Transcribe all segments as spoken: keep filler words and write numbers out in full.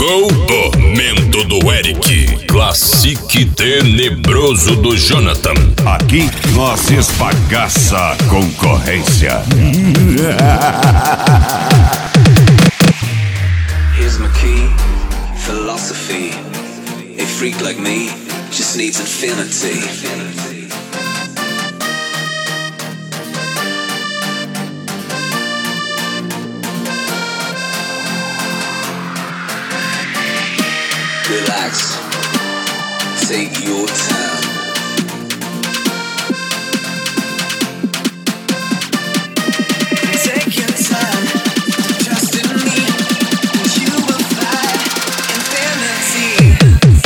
Chegou o tormento do Eric, classique tenebroso do Jonathan. Aqui nós esbagaça a concorrência. Here's my key, philosophy. A freak like me just needs infinity. Relax, take your time. Take your time, trust in me, you will find infinity.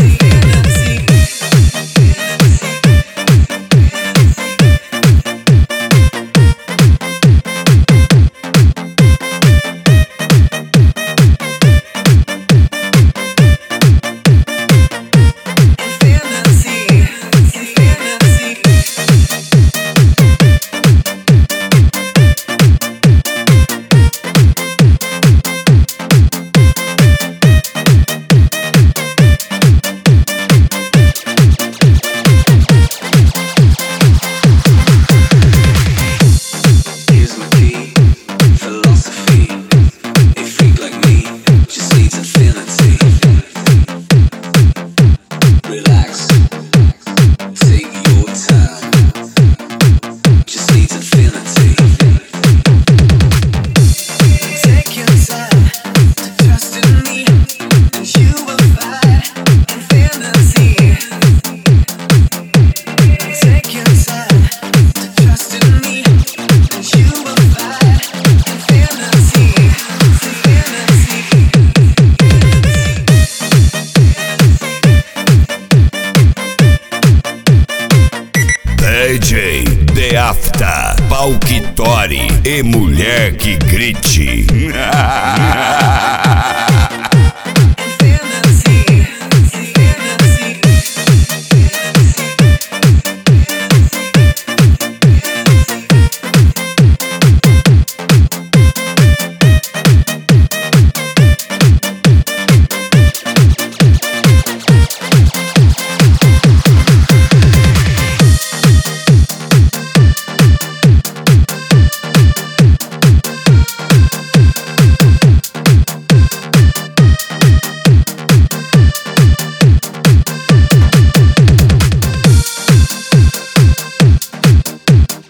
D J The Afta, Palquitori e mulher que grite.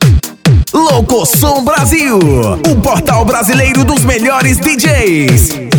Locosom Brasil, o portal brasileiro dos melhores D Js.